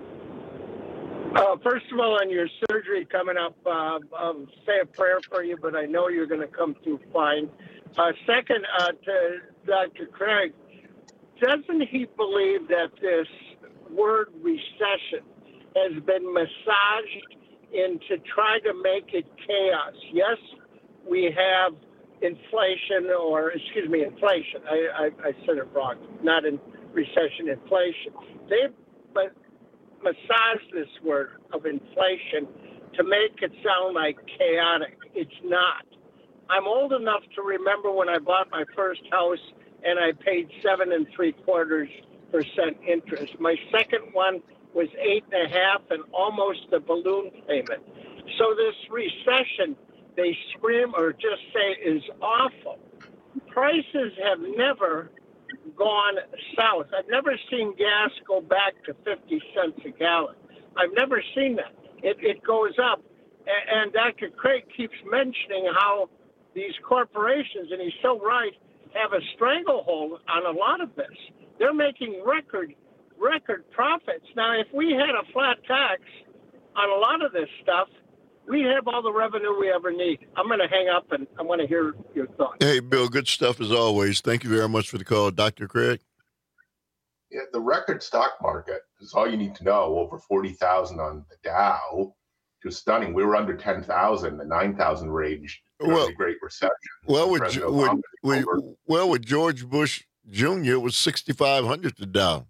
Uh, first of all, on your surgery coming up, uh, I'll say a prayer for you, but I know you're going to come through fine. Uh, second, uh, to Doctor Craig, doesn't he believe that this word recession has been massaged into trying to make it chaos? Yes, we have inflation, or excuse me, inflation. I, I, I said it wrong. Not in recession, inflation. They, but. massage this word of inflation to make it sound like chaotic. It's not. I'm old enough to remember when I bought my first house and I paid seven and three quarters percent interest. My second one was eight and a half and almost a balloon payment. So this recession, they name or just say is awful. Prices have never gone south. I've never seen gas go back to fifty cents a gallon. I've never seen that. It, it goes up. And, and Doctor Craig keeps mentioning how these corporations, and he's so right, have a stranglehold on a lot of this. They're making record, record profits. Now, if we had a flat tax on a lot of this stuff, we have all the revenue we ever need. I'm going to hang up, and I want to hear your thoughts. Hey, Bill, good stuff as always. Thank you very much for the call, Doctor Craig. Yeah, the record stock market is all you need to know. Over forty thousand on the Dow, just stunning. We were under ten thousand, the nine thousand range during Well- the Great Recession. Well, with, President with, Obama with, over- well, with George Bush Junior, it was sixty-five hundred to Dow.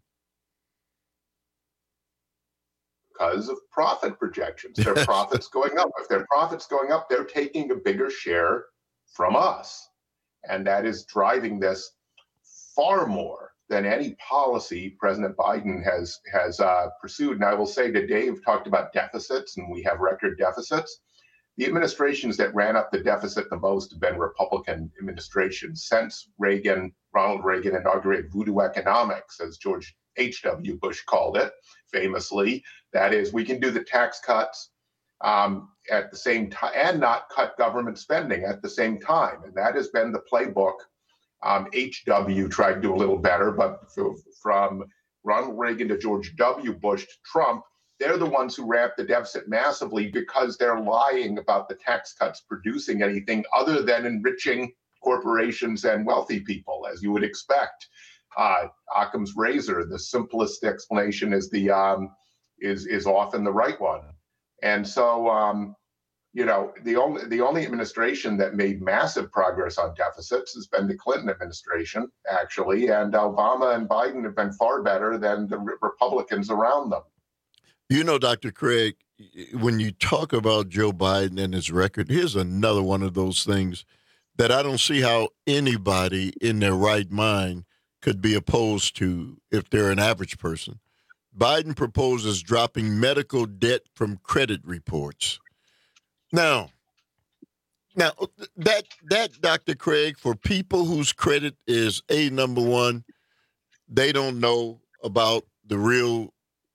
because of profit projections. Their Yes. profits going up. If their profits going up, they're taking a bigger share from us. And that is driving this far more than any policy President Biden has has uh, pursued. And I will say that Dave talked about deficits, and we have record deficits. The administrations that ran up the deficit the most have been Republican administrations since Reagan, Ronald Reagan inaugurated voodoo economics, as George H W. Bush called it famously. That is, we can do the tax cuts um, at the same time and not cut government spending at the same time. And that has been the playbook. Um, H W tried to do a little better, but f- from Ronald Reagan to George W. Bush to Trump, they're the ones who ramped the deficit massively because they're lying about the tax cuts producing anything other than enriching corporations and wealthy people, as you would expect. Uh, Occam's razor, the simplest explanation is the um, is is often the right one. And so, um, you know, the only the only administration that made massive progress on deficits has been the Clinton administration, actually, and Obama and Biden have been far better than the Re- Republicans around them. You know, Doctor Craig, when you talk about Joe Biden and his record, here's another one of those things that I don't see how anybody in their right mind could be opposed to if they're an average person. Biden proposes dropping medical debt from credit reports. Now, now that that Doctor Craig, for people whose credit is a number one, they don't know about the real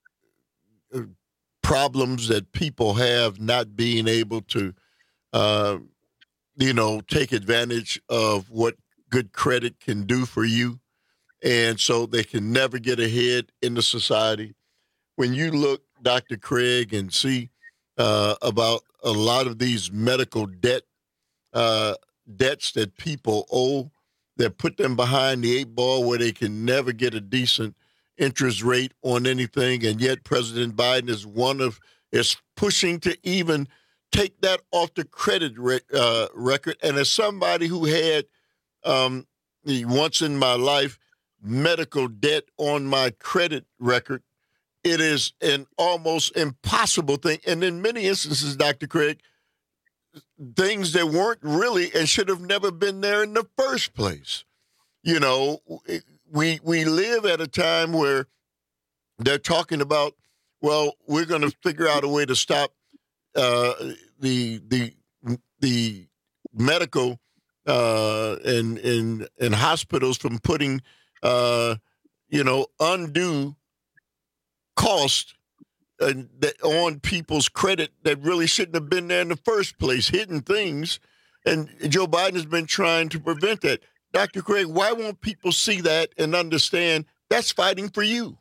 problems that people have not being able to, uh, you know, take advantage of what good credit can do for you. And so they can never get ahead in the society. When you look, Doctor Craig, and see uh, about a lot of these medical debt uh, debts that people owe, that put them behind the eight ball where they can never get a decent interest rate on anything, and yet President Biden is one of is pushing to even take that off the credit re- uh, record. And as somebody who had um, once in my life medical debt on my credit record, it is an almost impossible thing. And in many instances, Doctor Craig, things that weren't really and should have never been there in the first place. You know, we we live at a time where they're talking about, well, we're going to figure out a way to stop uh, the the the medical uh, and and and hospitals from putting uh, you know undue cost uh, that on people's credit that really shouldn't have been there in the first place, hidden things, and Joe Biden has been trying to prevent that. Doctor Craig, why won't people see that and understand that's fighting for you?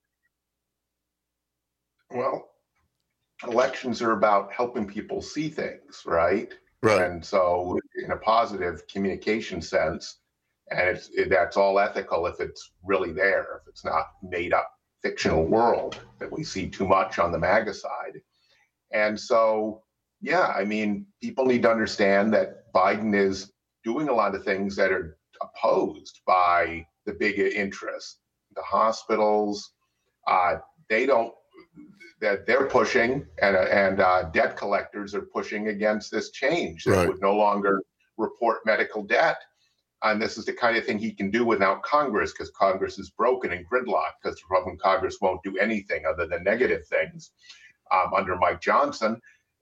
Well, elections are about helping people see things, right? Right. And so, in a positive communication sense, and it's it, that's all ethical if it's really there, if it's not made up fictional world that we see too much on the MAGA side. And so, yeah, I mean, people need to understand that Biden is doing a lot of things that are opposed by the big interests, the hospitals. Uh, they don't. That they're pushing, and and uh, debt collectors are pushing against this change that Right. would no longer report medical debt. And this is the kind of thing he can do without Congress, because Congress is broken and gridlocked, because the Republican Congress won't do anything other than negative things um, under Mike Johnson.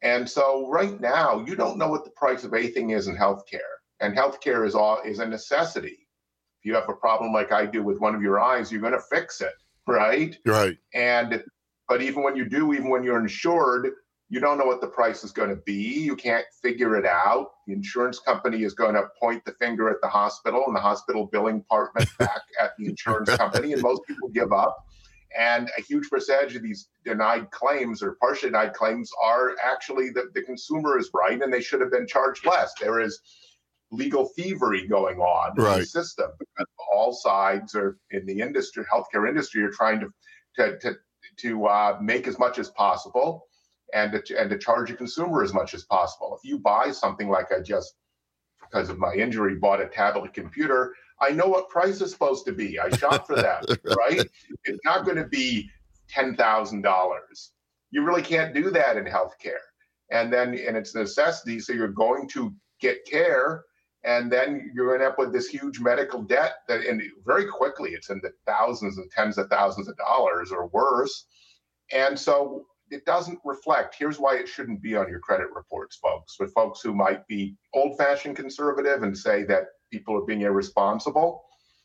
And so right now, you don't know what the price of anything is in healthcare. And healthcare is all is a necessity. If you have a problem like I do with one of your eyes, you're going to fix it, right? Right. And but even when you do, even when you're insured, you don't know what the price is going to be. You can't figure it out. The insurance company is going to point the finger at the hospital and the hospital billing department back at the insurance company, and most people give up. And a huge percentage of these denied claims or partially denied claims are actually that the consumer is right and they should have been charged less. There is legal thievery going on right. in the system because all sides are in the industry, healthcare industry, are trying to to to, to uh, make as much as possible and to, and to charge a consumer as much as possible. If you buy something like I just, because of my injury, bought a tablet computer, I know what price is supposed to be. I shop for that, right? It's not going to be ten thousand dollars. You really can't do that in healthcare. And then, and it's a necessity, so you're going to get care, and then you're going to end up with this huge medical debt that, and very quickly, it's in the thousands and tens of thousands of dollars or worse. And so it doesn't reflect. Here's why it shouldn't be on your credit reports, folks. For folks who might be old-fashioned conservative and say that people are being irresponsible,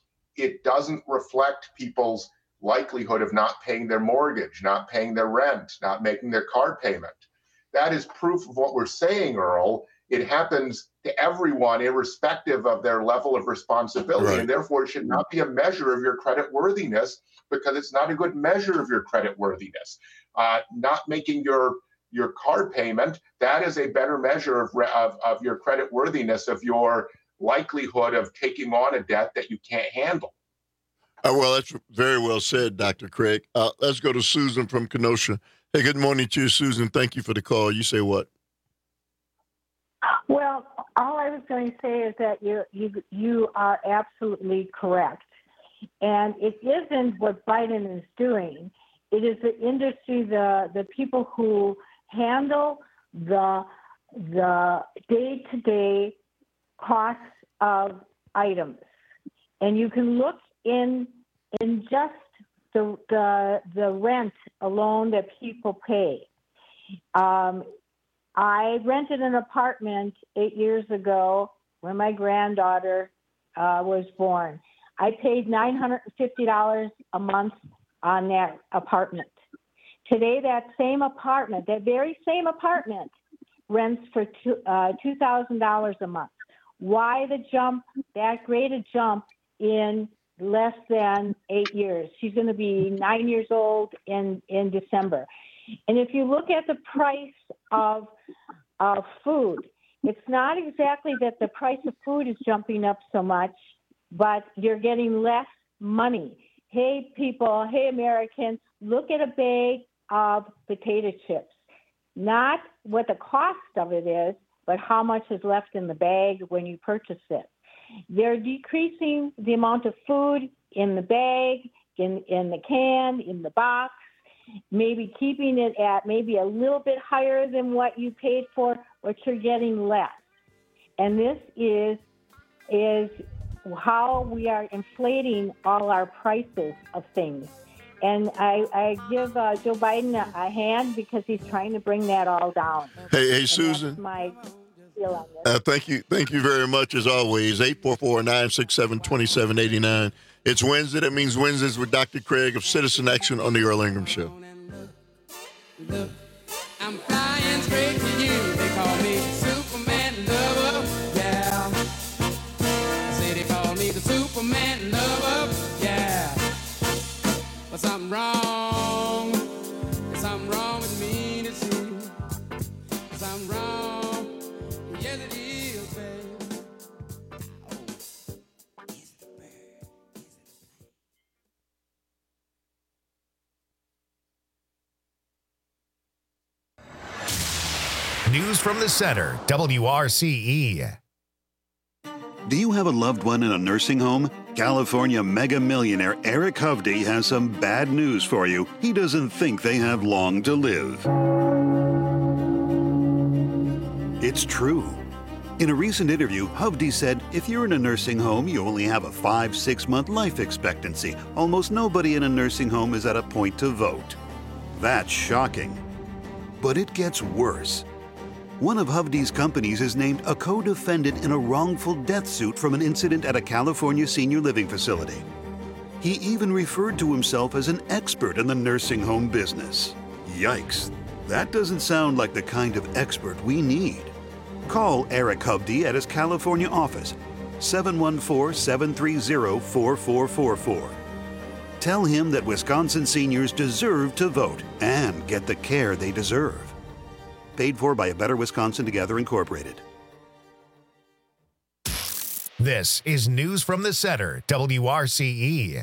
it doesn't reflect people's likelihood of not paying their mortgage, not paying their rent, not making their car payment. That is proof of what we're saying, Earl. It happens to everyone, irrespective of their level of responsibility, Right. and therefore it should not be a measure of your credit worthiness, because it's not a good measure of your credit worthiness. Uh, not making your your car payment, that is a better measure of, of, of your credit worthiness, of your likelihood of taking on a debt that you can't handle. Uh, well, that's very well said, Doctor Craig. Uh, let's go to Susan from Kenosha. Hey, good morning to you, Susan. Thank you for the call. You say what? Well, all I was going to say is that you you you are absolutely correct, and it isn't what Biden is doing. It is the industry, the the people who handle the the day-to-day costs of items, and you can look in in just the the the rent alone that people pay. Um, I rented an apartment eight years ago when my granddaughter uh, was born. I paid nine hundred fifty dollars a month on that apartment. Today, that same apartment, that very same apartment, rents for two, uh, two thousand dollars a month. Why the jump, that great a jump in less than eight years? She's going to be nine years old in, in December. And if you look at the price of, of food, it's not exactly that the price of food is jumping up so much, but you're getting less money. Hey, people, hey, Americans, look at a bag of potato chips. Not what the cost of it is, but how much is left in the bag when you purchase it. They're decreasing the amount of food in the bag, in, in the can, in the box, maybe keeping it at maybe a little bit higher than what you paid for, but you're getting less. And this is is how we are inflating all our prices of things. And I, I give uh, Joe Biden a, a hand because he's trying to bring that all down. Hey, hey, And Susan. that's my feel on this. Uh, thank you. Thank you very much, as always. eight four four, nine six seven, two seven eight nine. It's Wednesday. That means Wednesdays with Doctor Craig of Citizen Action on the Earl Ingram Show. I'm flying straight to you. They call me Superman lover. Yeah. I say they call me the Superman lover. Yeah. But something wrong. There's something wrong with me to see. Something wrong. Yes, it is, babe. News from the center, W R C E. Do you have a loved one in a nursing home? California mega millionaire Eric Hovde has some bad news for you. He doesn't think they have long to live. It's true. In a recent interview, Hovde said, if you're in a nursing home, you only have a five, six month life expectancy. Almost nobody in a nursing home is at a point to vote. That's shocking. But it gets worse. One of Hovde's companies is named a co-defendant in a wrongful death suit from an incident at a California senior living facility. He even referred to himself as an expert in the nursing home business. Yikes, that doesn't sound like the kind of expert we need. Call Eric Hovde at his California office, seven one four, seven three zero, four four four four. Tell him that Wisconsin seniors deserve to vote and get the care they deserve. Paid for by A Better Wisconsin Together, Incorporated. This is News from the Center, W R C E.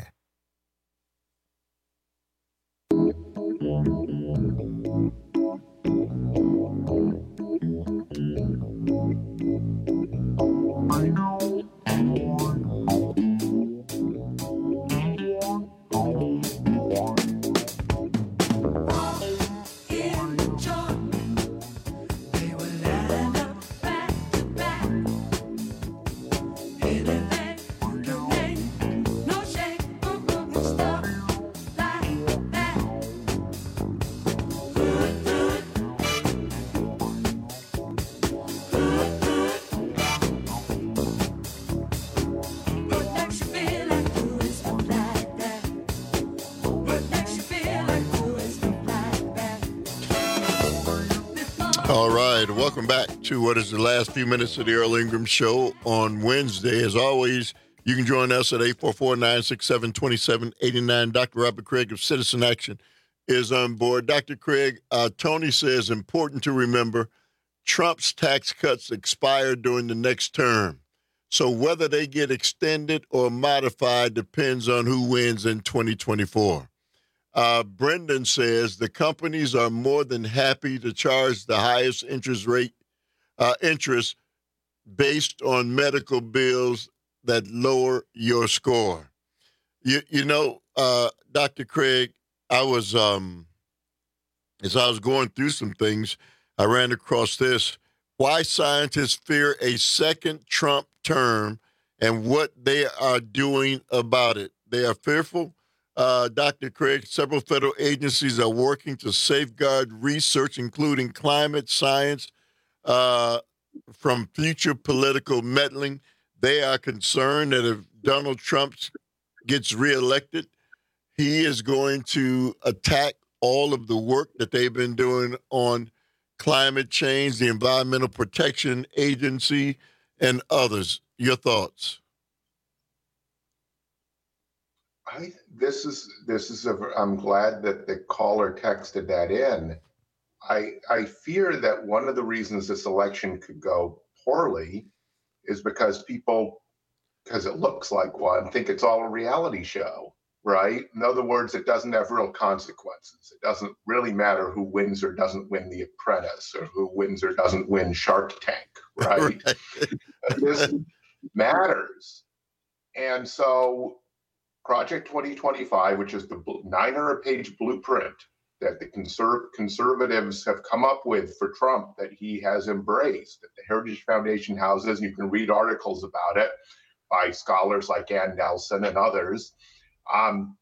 All right, welcome back to what is the last few minutes of the Earl Ingram Show on Wednesday. As always, you can join us at eight four four, nine six seven, two seven eight nine. Doctor Robert Craig of Citizen Action is on board. Doctor Craig, uh, Tony says, important to remember, Trump's tax cuts expire during the next term. So whether they get extended or modified depends on who wins in twenty twenty-four. Uh, Brendan says the companies are more than happy to charge the highest interest rate, uh, interest based on medical bills that lower your score. You, you know, uh, Doctor Craig, I was, um, as I was going through some things, I ran across this. Why scientists fear a second Trump term and what they are doing about it. They are fearful. Uh, Doctor Craig, several federal agencies are working to safeguard research, including climate science, uh, from future political meddling. They are concerned that if Donald Trump gets reelected, he is going to attack all of the work that they've been doing on climate change, the Environmental Protection Agency, and others. Your thoughts? I, this is this is a. I'm glad that the caller texted that in. I I fear that one of the reasons this election could go poorly is because people, because it looks like one, think it's all a reality show, right? In other words, it doesn't have real consequences. It doesn't really matter who wins or doesn't win The Apprentice, or who wins or doesn't win Shark Tank, right? right. This matters, and so. Project twenty twenty-five, which is the nine hundred page blueprint that the conserv- conservatives have come up with for Trump that he has embraced, that the Heritage Foundation houses, you can read articles about it by scholars like Ann Nelson and others, um,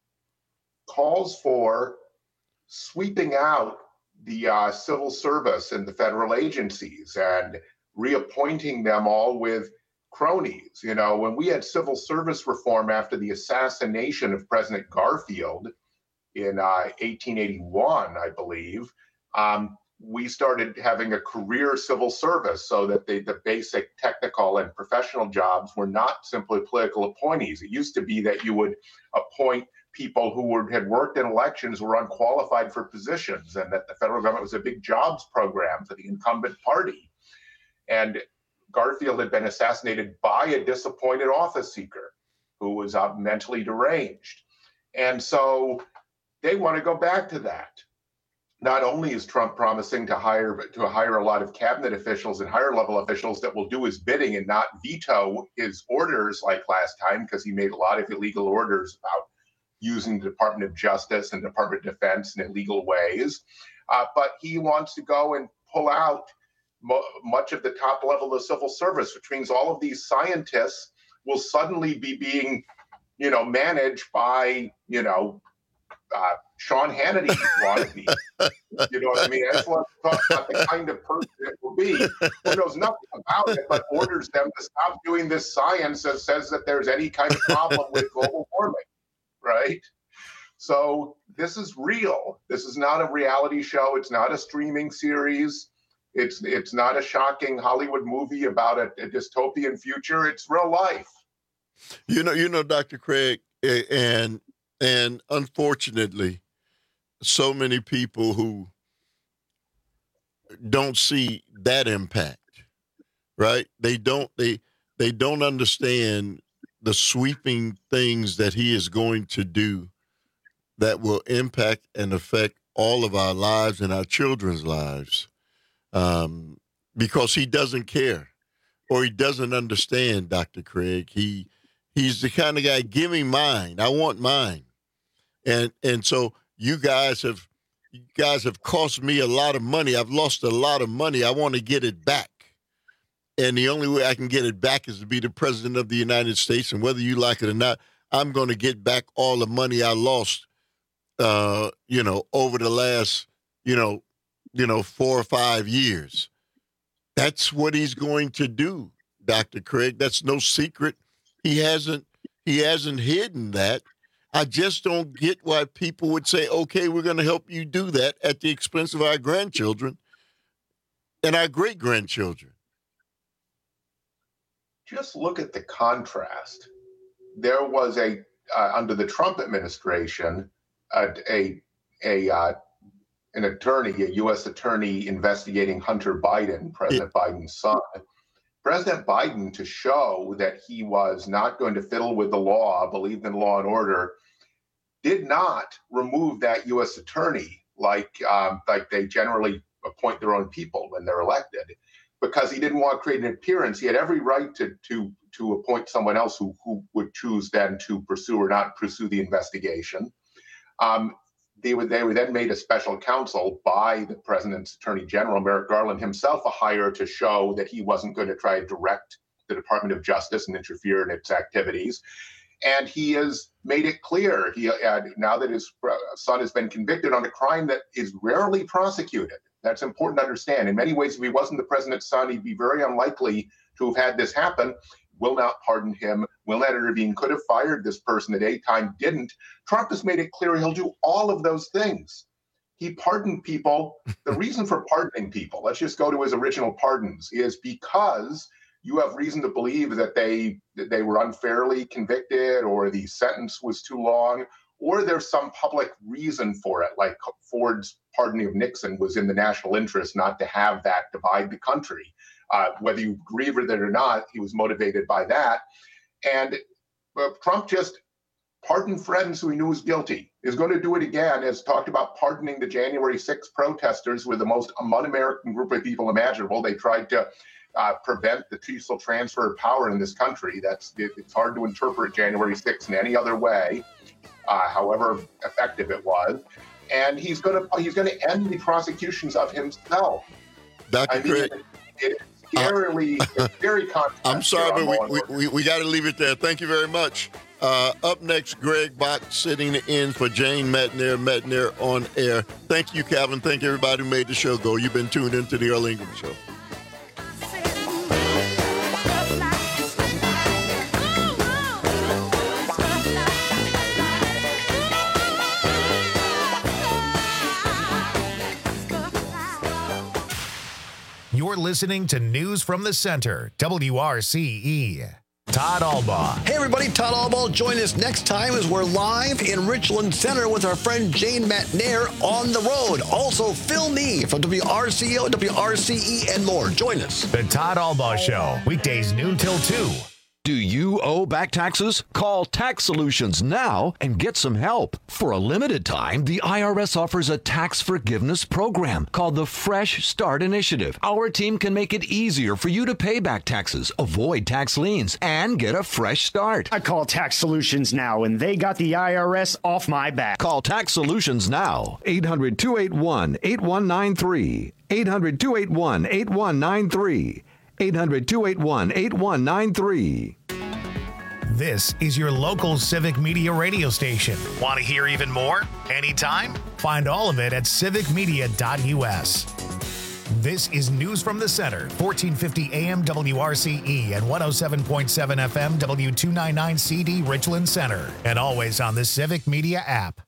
calls for sweeping out the uh, civil service and the federal agencies and reappointing them all with cronies. You know, when we had civil service reform after the assassination of President Garfield in uh, eighteen eighty-one, I believe, um, we started having a career civil service so that they, the basic technical and professional jobs were not simply political appointees. It used to be that you would appoint people who were, had worked in elections, were unqualified for positions, and that the federal government was a big jobs program for the incumbent party. And Garfield had been assassinated by a disappointed office seeker who was uh, mentally deranged. And so they want to go back to that. Not only is Trump promising to hire to hire a lot of cabinet officials and higher level officials that will do his bidding and not veto his orders like last time, because he made a lot of illegal orders about using the Department of Justice and Department of Defense in illegal ways. Uh, but he wants to go and pull out much of the top level of civil service, which means all of these scientists will suddenly be being, you know, managed by, you know, uh, Sean Hannity wanted me. You know what I mean? I just want to talk about the kind of person it will be who knows nothing about it, but orders them to stop doing this science that says that there's any kind of problem with global warming, right? So this is real. This is not a reality show. It's not a streaming series. It's it's not a shocking Hollywood movie about a, a dystopian future. It's real life. You know, you know, Doctor Craig, and and unfortunately, so many people who don't see that impact, right? They don't they they don't understand the sweeping things that he is going to do that will impact and affect all of our lives and our children's lives, um, because he doesn't care or he doesn't understand, Doctor Craig. He he's the kind of guy, give me mine. I want mine. And and so you guys have you guys have cost me a lot of money. I've lost a lot of money. I want to get it back. And the only way I can get it back is to be the president of the United States. And whether you like it or not, I'm going to get back all the money I lost, uh, you know, over the last, you know, you know, four or five years. That's what he's going to do, Doctor Craig. That's no secret. He hasn't he hasn't hidden that. I just don't get why people would say, okay, we're going to help you do that at the expense of our grandchildren and our great-grandchildren. Just look at the contrast. There was a, uh, under the Trump administration, a, a, a uh, an attorney, a U S attorney investigating Hunter Biden, President yeah. Biden's son. President Biden, to show that he was not going to fiddle with the law, believed in law and order, did not remove that U S attorney like um, like they generally appoint their own people when they're elected, because he didn't want to create an appearance. He had every right to to to appoint someone else who who would choose then to pursue or not pursue the investigation. Um, they would they were then made a special counsel by the president's attorney general, Merrick Garland himself, a hire to show that he wasn't going to try to direct the Department of Justice and interfere in its activities. And he has made it clear, he uh, now that his son has been convicted on a crime that is rarely prosecuted. That's important to understand. In many ways, if he wasn't the president's son, he'd be very unlikely to have had this happen. Will not pardon him, will not intervene, could have fired this person at a time, didn't. Trump has made it clear he'll do all of those things. He pardoned people. The reason for pardoning people, let's just go to his original pardons, is because you have reason to believe that they that they were unfairly convicted, or the sentence was too long, or there's some public reason for it, like Ford's pardoning of Nixon was in the national interest not to have that divide the country. Uh, whether you agree with it or not, he was motivated by that. And uh, Trump just pardoned friends who he knew was guilty. Is going to do it again, as talked about pardoning the January sixth protesters, who were the most un-American group of people imaginable. They tried to Uh, prevent the peaceful transfer of power in this country. That's it, it's hard to interpret January sixth in any other way, uh, however effective it was. And he's going to he's going to end the prosecutions of himself. Doctor I mean, Craig, it, it's scarily, uh, it's very controversial. I'm sorry, but we, we, we, we got to leave it there. Thank you very much. Uh, up next, Greg Bott sitting in for Jane Matenaer, Matenaer on air. Thank you, Calvin. Thank you, everybody who made the show go. You've been tuned into the Earl Ingram Show. You're listening to News from the Center, W R C E. Todd Albaugh. Hey everybody, Todd Albaugh. Join us next time as we're live in Richland Center with our friend Jane Matenaer on the road. Also, Phil Nee from W R C O, W R C E, and more. Join us. The Todd Albaugh Show, weekdays noon till two. Do you owe back taxes? Call Tax Solutions now and get some help. For a limited time, the I R S offers a tax forgiveness program called the Fresh Start Initiative. Our team can make it easier for you to pay back taxes, avoid tax liens, and get a fresh start. I call Tax Solutions now, and they got the I R S off my back. Call Tax Solutions now. eight hundred, two eight one, eight one nine three. eight hundred, two eight one, eight one nine three. eight hundred, two eight one, eight one nine three. This is your local Civic Media radio station. Want to hear even more? Anytime? Find all of it at civic media dot u s. This is News from the Center, fourteen fifty A M W R C E and one oh seven point seven F M W two ninety-nine C D Richland Center, and always on the Civic Media app.